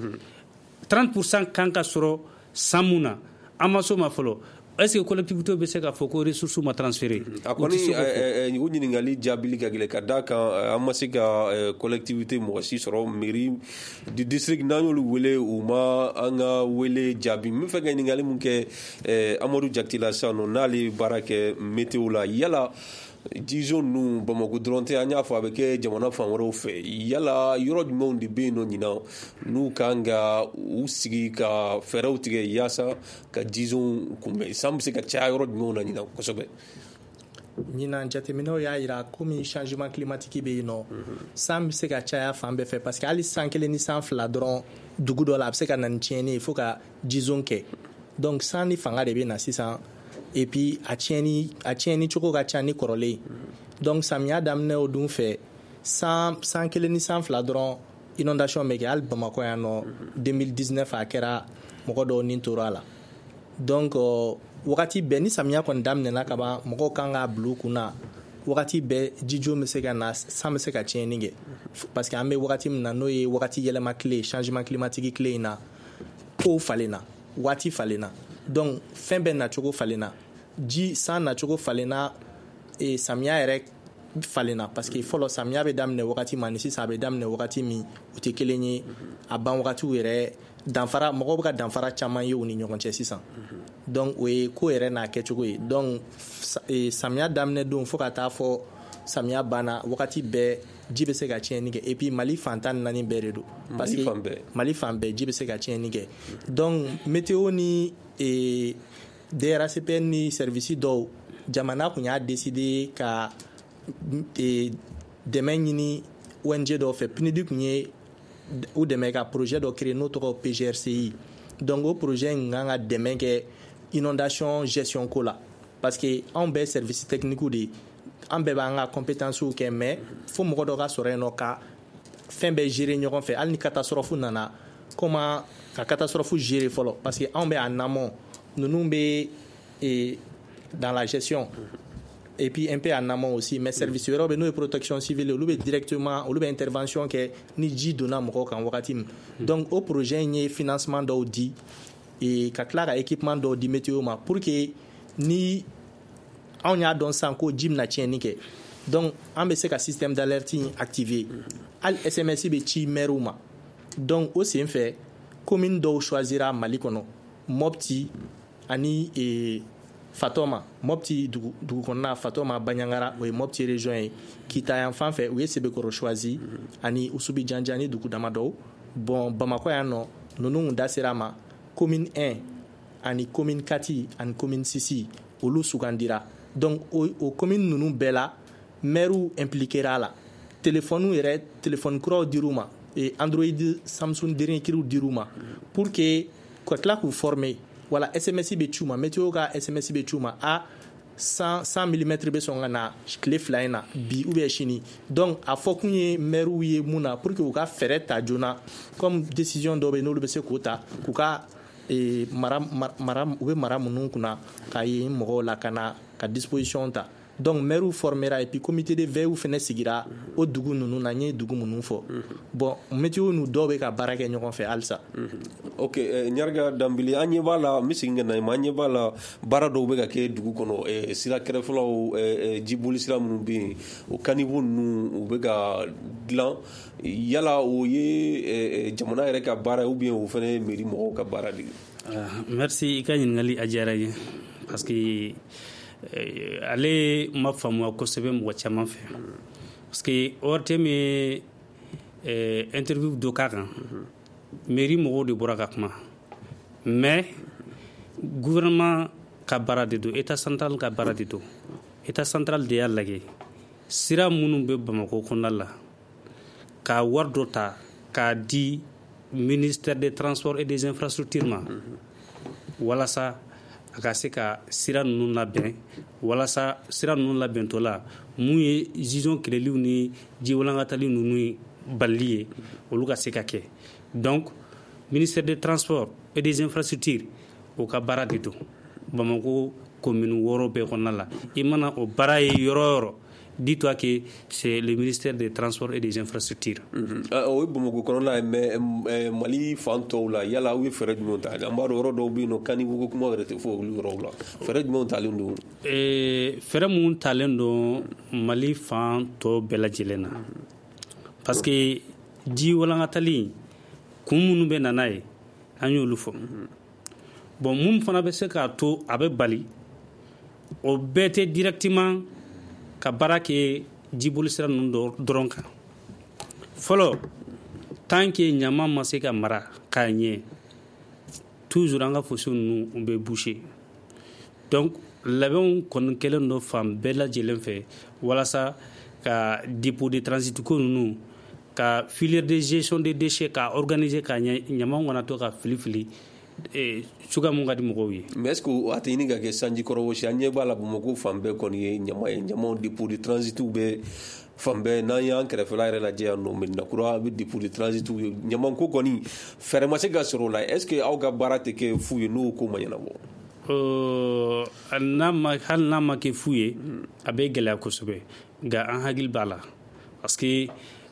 S5: 30% kan ka sɔrɔ san mun na an ma so ma fɔlɔ est-ce que collectivité bɛ se ka fɔ ko ressources ma transféré
S2: a kɔni o ɲininkali jaabili ka gɛlɛn ka da kan an ma se ka collectivité mɔgɔ si sɔrɔ mairie du district n'an y'olu wele u ma an ka wele jaabi n bɛ fɛ ka ɲininkali mun kɛ Amadu Jakite la sisan nɔ n'ale baara kɛ météo la yala disons nous Bamako dɔrɔn tɛ an y'a fɔ a bɛ kɛ jamana fan wɛrɛw fɛ yala yɔrɔ jumɛnw de bɛ yen nɔ ɲinan n'u kan ka u sigi ka fɛɛrɛw tigɛ yaasa ka disons kunbɛn san bɛ se ka caya yɔrɔ jumɛnw na ɲinan kosɛbɛ
S4: ɲinan jateminɛw y'a jira komi changement climatique bɛ yen nɔ san bɛ se ka caya fan bɛɛ fɛ parce que hali san kelen ni san fila dɔrɔn dugu dɔ la a bɛ se ka na ni tiɲɛni ye fo ka jizon kɛ donc san ni fanga de bɛ na sisan et puis a tiɲɛni cogo ka ca ni kɔrɔlen donc samiya daminɛ o dun fɛ san kelen ni san fila dɔrɔn inondation bɛ kɛ hali Bamakɔ yan nɔ 2019 a kɛra mɔgɔ dɔw ni tora a la donc wagati bɛɛ ni samiya kɔni daminɛna ka ban mɔgɔw kan k'a bila u kunna wagati bɛɛ jijo bɛ se ka na san bɛ se ka tiɲɛni kɛ parce que an bɛ wagati min na n'o ye wagati yɛlɛma tile changement climatique tile in na kow falenna waati falenna donc fɛn bɛɛ nacogo falenna san nacogo falenna samiya yɛrɛ falenna parce que fɔlɔ samiya bɛ daminɛ wagati ma ni sisan a bɛ daminɛ wagati min o tɛ kelen ye a ban wagatiw yɛrɛ danfara mɔgɔw bɛ ka danfara caman ye u ni ɲɔgɔn cɛ sisan donc o ye ko yɛrɛ n'a kɛcogo ye donc samiya daminɛ don fo ka taa fɔ samiya banna wagati bɛɛ ji bɛ se ka tiɲɛni kɛ et puis Mali fan 14 bɛɛ de don parce que Mali fan bɛɛ ji bɛ se ka tiɲɛni kɛ donc météo ni DRACPN ni service dɔw jamana kun y'a décidé ka dɛmɛ ɲini ONG dɔw fɛ PNUD kun ye u dɛmɛ ka projet dɔ créer n'o tɔgɔ PGRCI donc o projet in kan ka dɛmɛ kɛ inondation gestion ko la parce que anw bɛɛ service technique de an bɛɛ b'an ka compétence kɛ mais fo mɔgɔ dɔ ka sɔrɔ yen nɔ ka fɛn bɛɛ gérer ɲɔgɔn fɛ hali ni catastrophe nana comment ka catastrophe gérer fɔlɔ parce que anw bɛ en amont ninnu bɛ dans la gestion et puis un peu en amont aussi mais service wɛrɛw bɛ n'o ye protection civile olu bɛ directement olu bɛ intervention kɛ ni ji donna mɔgɔw kan wagati min donc o projet in ye financement dɔw di ka tila ka équipement dɔw di météo ma pour que ni anw y'a dɔn sisan ko ji bɛna tiɲɛni kɛ donc an bɛ se ka système d'alerte activer hali SMS bɛ ci maires ma donc o sen fɛ commune dɔw choisira Mali kɔnɔ Mopti ani Fatoma Mopti dugu kɔnɔna Fatoma Banyangara o ye Mopti région ye Kita yan fan fɛ u ye Sebekɔrɔ choisi ani Usubi Janjan ni dugu dama dɔw bon Bamakɔ yan nɔ ninnu da sera ma commune 1 ani commune 4 ani commune 6 olu sugandira donc o commune ninnu bɛɛ la maire impliquera la téléphone yɛrɛ téléphone kuraw dir'u ma et Android Samsung dernier kiriw dir'u ma pour que ka tila k'u former wala SMS bɛ ci u ma météo ka SMS bɛ ci u ma 100 mm bɛ sɔn ka na tile 2 in na bi ou bien sini donc a fɔ kun ye maire ye mun na pour que u ka fɛɛrɛ ta joona comme décision dɔw bɛ n'olu bɛ se k'o ta k'u ka mara u bɛ mara minnu kunna k'a ye mɔgɔw la ka na ka disposition ta donc maire formera et puis comité de veille fɛnɛ sigira o dugu ninnu na n ye dugu minnu fɔ bon météo nu dɔw bɛ ka baara kɛ ɲɔgɔn fɛ halisa
S2: ok Ɲarga Dambili an ɲɛ b'a la n bɛ segin ka na ma an ɲɛ b'a la baara dɔw bɛ ka kɛ dugu kɔnɔ sira kɛrɛfɛlaw jiboli sira minnu bɛ yen o caniveau ninnu u bɛ ka dilan yala o ye jamana yɛrɛ ka baara ou bien o fɛnɛ ye mairie mɔgɔw ka baara de
S5: merci i ka ɲininkali a diyara n ye parce que ale ma faamuya kosɛbɛ mɔgɔ caman fɛ parce que ORTM ye interview dɔ k'a kan mairie mɔgɔw de bɔra ka kuma mais gouvernement ka baara de don état central ka baara de don état central de y'a lajɛ sira minnu bɛ Bamakɔ kɔnɔna la ka wari dɔ ta k'a di ministère des transports et des infrastructures ma walasa a ka se ka sira ninnu labɛn walasa sira ninnu labɛntɔ la mun ye gision kɛlɛliw ni jiwalankatali ninnu balili ye olu ka se ka kɛ donc ministère des transports et des infrastructures o ka baara de don Bamakɔ commune 6 bɛɛ kɔnɔna la i mana o baara ye yɔrɔ o yɔrɔ dis-toi que c'est le ministère des transports et des infrastructures.
S2: Oui, Bamakɔ kɔnɔna la mais Mali fan tɔw la yala u ye fɛɛrɛ jumɛn ta an b'a dɔn yɔrɔ dɔw bɛ yen nɔ caniveau ko kuma yɛrɛ tɛ fɔ olu yɔrɔw la fɛɛrɛ jumɛn talen don
S5: fɛɛrɛ mun talen don Mali fan tɔ bɛɛ lajɛlen na parce que ji walankatali kun minnu bɛ nana ye an y'olu fɔ bon mun fana bɛ se k'a to a bɛ bali o bɛɛ tɛ directement ka baara kɛ jiboli sira ninnu dɔrɔn kan fɔlɔ tant que ɲama ma se ka mara k'a ɲɛ toujours an ka fossé ninnu u bɛ boucher donc labɛnw kɔni kɛlen don fan bɛɛ lajɛlen fɛ walasa ka dépôt de transit ko ninnu ka filière de gestion des déchets ka organiser ka ɲɛ ɲama kana to ka fili cogoya mun ka di mɔgɔw ye
S2: mais est-ce que a tɛ ɲini ka kɛ sanji kɔrɔ wɔsi an ɲɛ b'a la Bamakɔ fan bɛɛ kɔni ye ɲama ye ɲamaw dépôt de transitiw bɛ fan bɛɛ n'an y'an kɛrɛfɛla yɛrɛ lajɛ yan nɔ Medina Kura a bɛ dépôt de transitiw ye ɲama ko kɔni fɛɛrɛ ma se ka sɔrɔ o la est-ce que aw ka baara tɛ kɛ fu ye n'o ko ma ɲɛnabɔ
S5: hali n'a ma kɛ fu ye a bɛ gɛlɛya kosɛbɛ nka an hakili b'a la parce que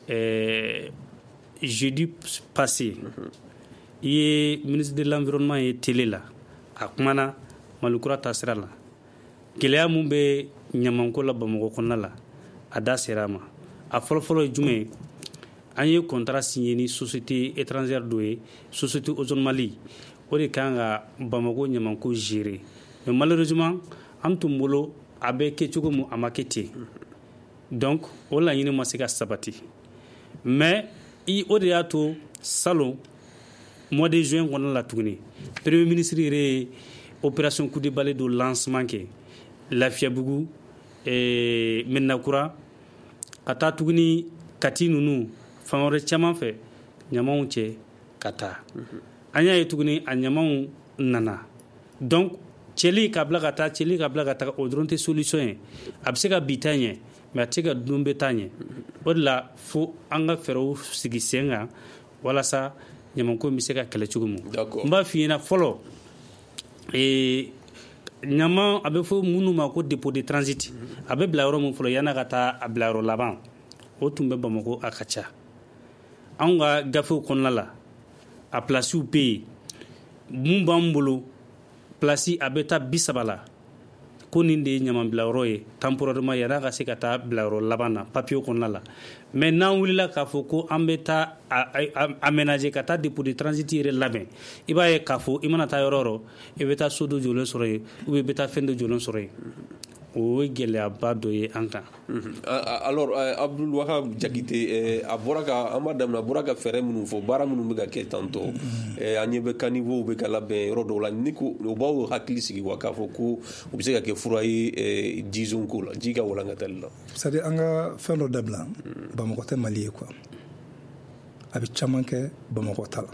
S5: jeudi passé i ye ministre de l'environnement ye télé la a kumana Malikura ta sira la gɛlɛya mun bɛ ɲamanko la Bamakɔ kɔnɔna la a da sera a ma a fɔlɔfɔlɔ ye jumɛn ye an ye contrat signé ni société étrangère dɔ ye société Ozone Mali o de kan ka Bamako ɲamanko gérer mais malheureusement an tun bolo a bɛ kɛ cogo min a ma kɛ ten donc o laɲini ma se ka sabati mais o de y'a to salon mois de juin kɔnɔna la tuguni premier ministre yɛrɛ ye opération coup de balai do lancement kɛ Lafiyabugu Ménakura ka taa tuguni Kati ninnu fan wɛrɛ caman fɛ ɲamaw cɛ ka taa an y'a ye tuguni a ɲamaw nana donc cɛli ka bila ka taa o dɔrɔn tɛ solution ye a bɛ se ka bi ta ɲɛ mais a tɛ se ka don bɛ ta ɲɛ o de la fo an ka fɛɛrɛw sigi sen kan walasa ɲamanko bɛ se ka kɛlɛ cogo min n b'a f'i ɲɛna fɔlɔ ɲama a bɛ fɔ minnu ma ko dépôt de transit a bɛ bila yɔrɔ min fɔlɔ yan'a ka taa a bila yɔrɔ laban o tun bɛ Bamako a ka ca anw ka gafew kɔnɔna la a plasiw bɛ yen mun b'an bolo plasi a bɛ taa 30 la ko nin de ye ɲamabilayɔrɔ ye temporairement yan'a ka se ka taa bilayɔrɔ laban na papier kɔnɔna la mais n'an wulila k'a fɔ ko an bɛ taa aménager ka taa dépôt de transit yɛrɛ labɛn i b'a ye k'a fɔ i mana taa yɔrɔ yɔrɔ i bɛ taa so dɔ jɔlen sɔrɔ yen ou bien i bɛ taa fɛn dɔ jɔlen sɔrɔ yen o ye gɛlɛyaba dɔ ye an kan.
S2: Alors Abdul Wahab Jakite a bɔra ka an b'a daminɛ a bɔra ka fɛɛrɛ minnu fɔ baara minnu bɛ ka kɛ tantɔ an ɲɛ bɛ caniveaux bɛ ka labɛn yɔrɔ dɔw la ni ko o b'aw hakili sigi wa k'a fɔ ko u bɛ se ka kɛ fura ye jizon ko la ji ka walankatali la.
S6: c'est à dire an ka fɛn dɔ dabila Bamakɔ tɛ Mali ye quoi a bɛ caman kɛ Bamakɔ ta la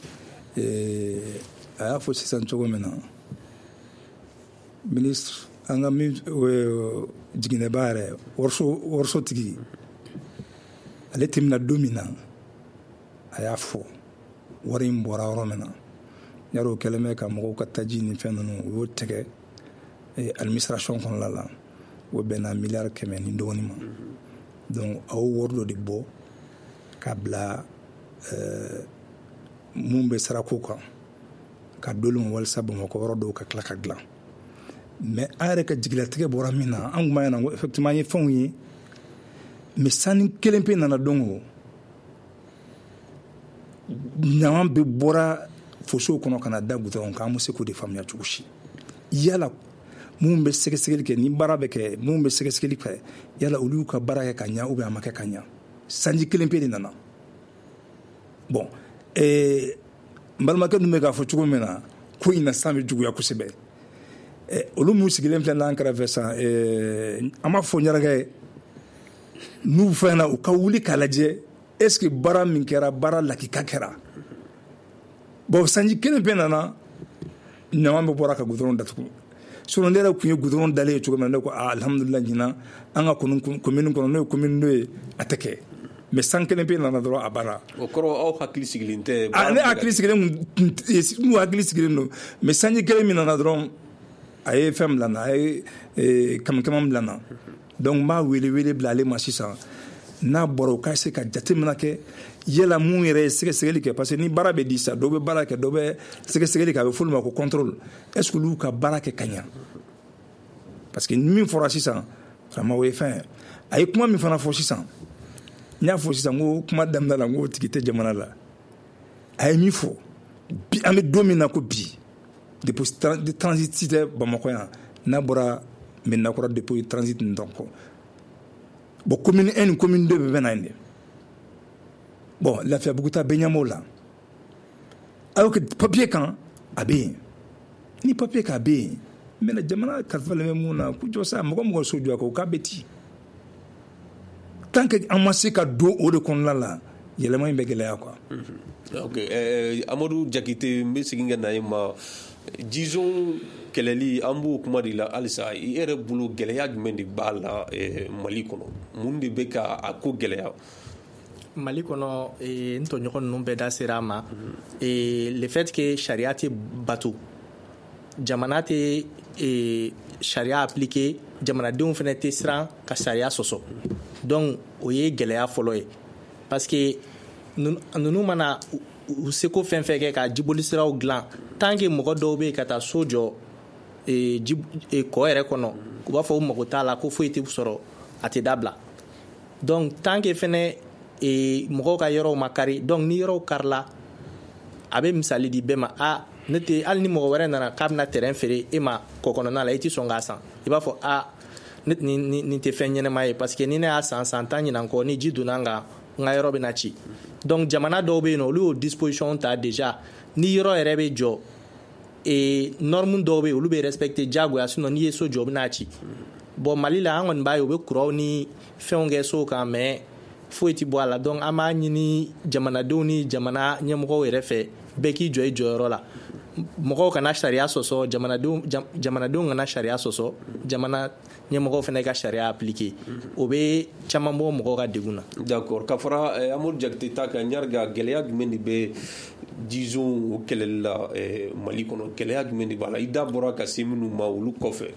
S6: a y'a fɔ sisan cogo min na ministre an ka jiginɛba yɛrɛ wɔriso tigi ale tɛmɛna don min na a y'a fɔ wari in bɔra yɔrɔ min na yarɔ o kɛlen bɛ ka mɔgɔw ka taji ni fɛn ninnu u y'o tigɛ administration kɔnɔna la o bɛnna miliyari 100 ni dɔɔnin ma donc a y'o wari dɔ de bɔ ka bila mun bɛ sarako kan ka d'olu ma walasa Bamakɔ yɔrɔ dɔw ka tila ka dilan mais an yɛrɛ ka jigilatigɛ bɔra min na an kuma ɲɛna effectivement an ye fɛnw ye mais sani kelen pe nana don o ɲaman bɛ bɔra fosow kɔnɔ ka na da goudron kan an ma se k'o de faamuya cogo si yala mun bɛ sɛgɛsɛgɛli kɛ ni baara bɛ kɛ mun bɛ sɛgɛsɛgɛli kɛ yala olu ka baara kɛ ka ɲa ou bien a ma kɛ ka ɲa sanji kelen pe de nana bon n balimakɛ ninnu bɛ k'a fɔ cogo min na ko in na san bɛ juguya kosɛbɛ olu mun sigilen filɛ n'an kɛrɛfɛ san an b'a fɔ ɲɛnagɛ ye n'u fɛn na u ka wuli k'a lajɛ est ce que baara min kɛra baara lakika kɛra bon sanji kelen pe nana ɲaman bɛ bɔra ka goudron datugu sinon ne yɛrɛ tun ye goudron dalen ye cogo min na ne ko alhamdulillah ɲinan an ka commune kɔnɔ n'o ye commune dɔ ye a tɛ kɛ mais san kelen pe nana dɔrɔn a banna o
S2: kɔrɔ aw hakili sigilen tɛ
S6: ne hakili sigilen n'u hakili sigilen don mais sanji kelen min nana dɔrɔn a ye fɛn bila n na a ye kamikama bila n na donc n b'a wele bila ale ma sisan n'a bɔra o ka se ka jateminɛ kɛ yala mun yɛrɛ ye sɛgɛsɛgɛli kɛ parce que ni baara bɛ di sa dɔw bɛ baara kɛ dɔw bɛ sɛgɛsɛgɛli kɛ a bɛ f'olu ma ko contrôle est ce que olu ka baara kɛ ka ɲa parce que min fɔra sisan vraiment o ye fɛn ye a ye kuma min fana fɔ sisan n y'a fɔ sisan ko kuma daminɛ la n ko tigi tɛ jamana la a ye min fɔ bi an bɛ don min na ko bi dépôt de transit tɛ Bamakɔ yan n'a bɔra Ménakura dépôt de transit nin dɔn kɔ bon commune 1 ni commune 2 bɛ na yen de bon Lafiyabugu ta bɛ ɲɛmɔgɔw la alors que papier kan a bɛ yen ni papier kan a bɛ yen mais jamana kalifalen bɛ mun na ko jɔ sa mɔgɔ so jɔ a ko k'a bɛ ci tant que an ma se ka don o de kɔnɔna la yɛlɛma in bɛ gɛlɛya quoi.
S2: Ok Amadou Jakite n bɛ segin ka na i ma disons kɛlɛli an b'o kuma de la halisa i yɛrɛ bolo gɛlɛya jumɛn de b'a la Mali kɔnɔ mun de bɛ ka a ko gɛlɛya
S4: Mali kɔnɔ n tɔɲɔgɔn ninnu bɛɛ da sera a ma le fait que sariya tɛ bato jamana tɛ sariya appliquer jamanadenw fana tɛ siran ka sariya sɔsɔ donc o ye gɛlɛya fɔlɔ ye parce que ninnu mana u seko fɛn fɛn kɛ ka jiboli siraw dilan tant que mɔgɔ dɔw bɛ yen ka taa so jɔ kɔ yɛrɛ kɔnɔ u b'a fɔ u mago t'a la ko foyi tɛ sɔrɔ a tɛ dabila donc tant que fɛnɛ mɔgɔw ka yɔrɔw ma kari donc ni yɔrɔw karila a bɛ misali di bɛɛ ma ne tɛ hali ni mɔgɔ wɛrɛ nana k'a bɛna terrain feere e ma kɔ kɔnɔna la i tɛ sɔn k'a san i b'a fɔ nin tɛ fɛn ɲɛnama ye parce que ni ne y'a san tan ɲinan kɔ ni ji donna n ka yɔrɔ bɛ na ci donc jamana dɔw bɛ yen nɔ olu y'o disposition ta déjà ni yɔrɔ yɛrɛ bɛ jɔ norme dɔw bɛ yen olu bɛ respecter diyagoya sinon n'i ye so jɔ o bɛ n'a ci bon Mali la an kɔni b'a ye u bɛ kuraw ni fɛnw kɛ so kan mais foyi tɛ bɔ a la donc an b'a ɲini jamanadenw ni jamana ɲɛmɔgɔw yɛrɛ fɛ bɛɛ k'i jɔ i jɔyɔrɔ la mɔgɔw kana sariya sɔsɔ jamanadenw kana sariya sɔsɔ jamana ɲɛmɔgɔw fana ka sariya appliquer o bɛ caman bɔ mɔgɔw ka degun na.
S2: D'accord ka fara Amadu Jakite ta kan ɲarga gɛlɛya jumɛn de bɛ disons o kɛlɛli la Mali kɔnɔ gɛlɛya jumɛn de b'a la i da bɔra ka se minnu ma olu kɔfɛ.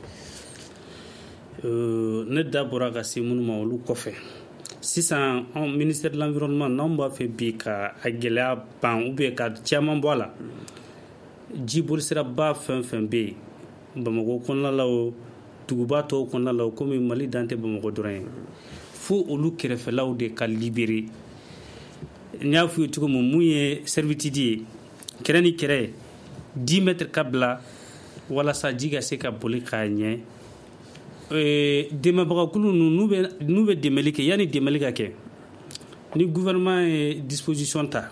S5: Ne da bɔra ka se minnu ma olu kɔfɛ sisan ministère de l'environnement n'anw b'a fɛ bi ka a gɛlɛya ban ou bien ka caman bɔ a la jibolisiraba fɛn fɛn bɛ yen Bamakɔ kɔnɔna la o duguba tɔw kɔnɔna la o komi Mali dan tɛ Bamakɔ dɔrɔn ye fo olu kɛrɛfɛlaw de ka libérer n y'a f'i ye cogo min mun ye servitude ye kɛrɛ ni kɛrɛ 10 mètres ka bila walasa ji ka se ka boli k'a ɲɛ dɛmɛbagakulu n'u bɛ dɛmɛli kɛ yanni dɛmɛli ka kɛ ni gouvernement ye disposition ta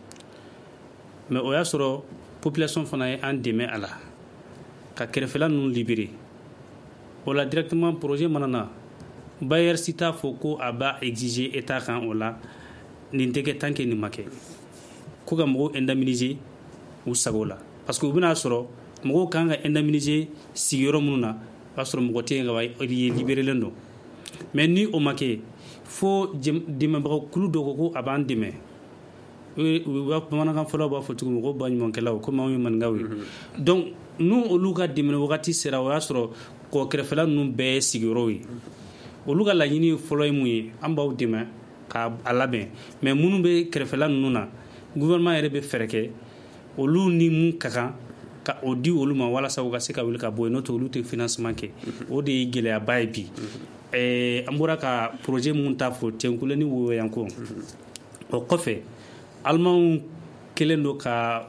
S5: mais o y'a sɔrɔ population fana ye an dɛmɛ a la ka kɛrɛfɛla ninnu libérer o la directement projet mana na bailleur si t'a fɔ ko a b'a exiger état kan o la nin tɛ kɛ tant que nin ma kɛ ko ka mɔgɔw indemniser u sago la parce que u bɛna sɔrɔ mɔgɔw kan ka indemniser sigiyɔrɔ minnu na o y'a sɔrɔ mɔgɔ tɛ yen ka ye libérelen don mais ni o ma kɛ fo dɛmɛbagakulu dɔ ko a b'an dɛmɛ bamanankan fɔlaw b'a fɔ cogo min ko baɲumankɛlaw komi anw ye maninkaw ye donc n'u olu ka dɛmɛ wagati sera o y'a sɔrɔ kɔ kɛrɛfɛla ninnu bɛɛ ye sigiyɔrɔw ye olu ka laɲini fɔlɔ ye mun ye an b'aw dɛmɛ k'a labɛn mais minnu bɛ kɛrɛfɛla ninnu na gouvernement yɛrɛ bɛ fɛɛrɛ kɛ olu ni mun ka kan ka o di olu ma walasa u ka se ka wuli ka bɔ yen n'o tɛ olu tɛ financement kɛ o de ye gɛlɛyaba ye bi an bɔra ka projet mun ta fɔ Tɛnkule ni Woyoyanko o kɔfɛ Alimanw kelen don ka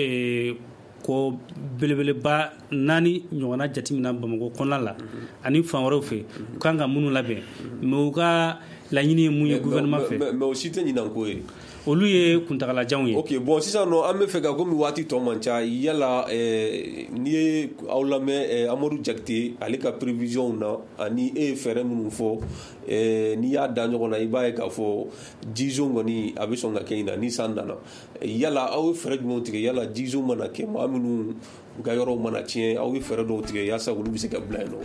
S5: ko belebeleba 4 ɲɔgɔnna jateminɛ Bamakɔ kɔnɔna la ani fan wɛrɛw fɛ u kan ka minnu labɛn mais u ka laɲini ye mun ye gouvernement fɛ
S2: mais o si tɛ ɲinan ko ye
S5: olu ye kuntagalajanw ye.
S2: Ok bon sisan nɔ an bɛ fɛ ka komi waati tɔ man ca yala n'i ye aw lamɛn Amadu Jakite ale ka prévision na ani e ye fɛɛrɛ minnu fɔ n'i y'a da ɲɔgɔn na i b'a ye k'a fɔ jizo kɔni a bɛ sɔn ka kɛ ɲina ni san nana yala aw ye fɛɛrɛ jumɛnw tigɛ yala jizo mana kɛ maa minnu u ka yɔrɔw mana tiɲɛ aw ye fɛɛrɛ dɔw tigɛ yaasa olu bɛ se ka bila yen nɔ wa.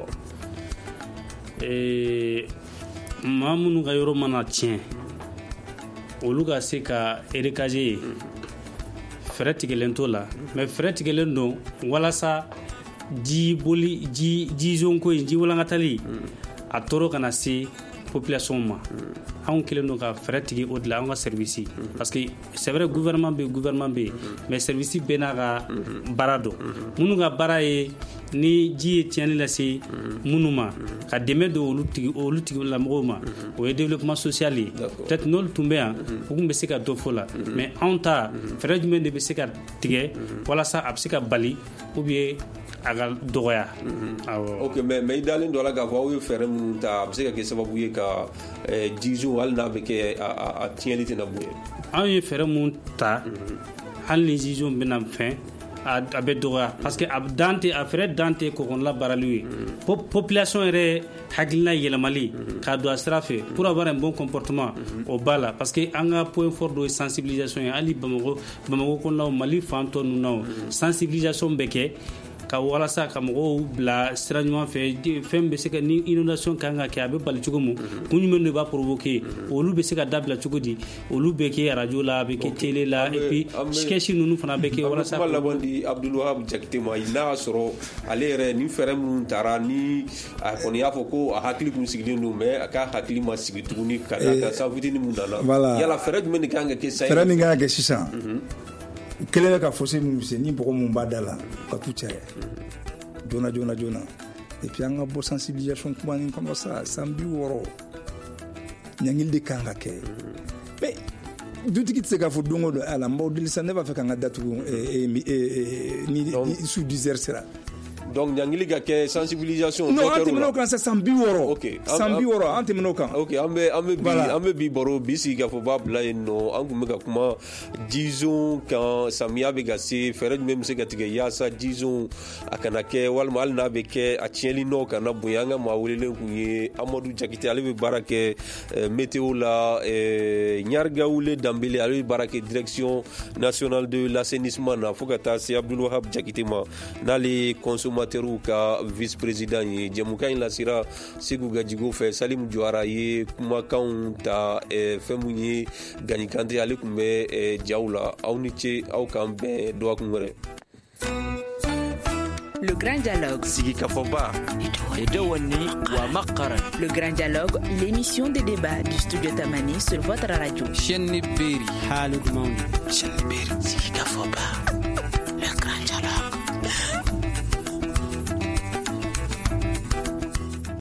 S5: maa minnu ka yɔrɔ mana tiɲɛ olu ka se ka erekaze ye fɛrɛ tigɛlen t'o la mais fɛrɛ tigɛlen don walasa ji zonko in ji walankatali a tɔɔrɔ kana se population ma anw kelen don ka fɛrɛ tigɛ o de la anw ka service parce que c'est vrai gouvernement bɛ mais service bɛɛ n'a ka baara dɔn minnu ka baara ye ni ji ye tiɲɛni lase minnu ma ka dɛmɛ don olu tigilamɔgɔw ma o ye développement social ye peut-être n'olu tun bɛ yan u tun bɛ se ka dɔ fɔ la mais anw ta fɛrɛ jumɛn de bɛ se ka tigɛ walasa a bɛ se ka bali ou bien a ka dɔgɔya.
S2: Ok mais i dalen dɔ la k'a fɔ aw ye fɛɛrɛ minnu ta a bɛ se ka kɛ sababu ye ka jizo hali n'a bɛ kɛ a tiɲɛli tɛna bonya.
S5: Anw ye fɛɛrɛ minnu ta hali ni jizo bɛna fɛn a bɛ dɔgɔya parce que a fɛrɛ dan tɛ kɔkɔnɔla baaraliw ye population yɛrɛ hakilina yɛlɛmali k'a don a sira fɛ pour avoir un bon comportement o b'a la parce que an ka point fort dɔ ye sensibilisation ye hali Bamakɔ kɔnɔnaw Mali fan tɔ ninnu na sensibilisation bɛ kɛ ka walasa ka mɔgɔw bila sira ɲuman fɛ fɛn bɛ se ka ni inondation kan ka kɛ a bɛ bali cogo min kun jumɛn de b'a provoquer olu bɛ se ka dabila cogo di olu bɛ kɛ radio la a bɛ kɛ télé la et puis sketch ninnu fana bɛ kɛ walasa
S2: kuma laban di Abdulwahab Jakite ma n'a y'a sɔrɔ ale yɛrɛ ni fɛɛrɛ minnu taara ni a kɔni y'a fɔ ko a hakili tun sigilen don mais a ka hakili ma sigi tuguni ka san fitinin mun nana yala fɛɛrɛ jumɛn de kan ka kɛ sisan
S6: fɛɛrɛ min kan ka kɛ sisan kelen bɛ ka fossé min se ni bɔgɔ mun b'a da la ka tu caya joona et puis an ka bɔ sensibilisation kuma ni kɔnɔ sa san 60 ɲangili de kan ka kɛ mais dutigi tɛ se k'a fɔ don o don ala n b'aw deli sa ne b'a fɛ ka n ka datugu ni su 10 heures sera.
S2: Donc ɲangili ka kɛ sensibilisation
S6: non an tɛmɛn'o kan sa san 60
S2: ok
S6: san 60 an tɛmɛn'o kan
S2: ok an bɛ bi baro bi sigi k'a fɔ b'a bila yen nɔ an tun bɛ ka kuma disons kan samiya bɛ ka se fɛɛrɛ jumɛn bɛ se ka tigɛ yaasa disons a kana kɛ walima hali n'a bɛ kɛ a tiɲɛli nɔ kana bonya an ka maa welelen tun ye Amadu Jakite ale bɛ baara kɛ météo la Ɲariga Wule Danbele ale bɛ baara kɛ direction nationale de l'assainissement na fo ka taa se Abdulwahab Jakite ma n'ale consommateur ka vice-président ye jɛmukan in lasira Segu Gajigo fɛ Salim Jawara ye kumakanw ta fɛn mun ye Gani Kante ale tun bɛ jaw la aw ni ce aw k'an bɛn dɔgɔkun wɛrɛ.
S1: Le Grand Dialogue.
S7: Sigi Kafoba. Edouani wa Makara.
S1: Le Grand Dialogue, l'émission de débat du studio Tamani sur votre radio.
S3: Chaîne Beri. Halud Mauni.
S7: Chaîne Beri. Sigi Kafoba.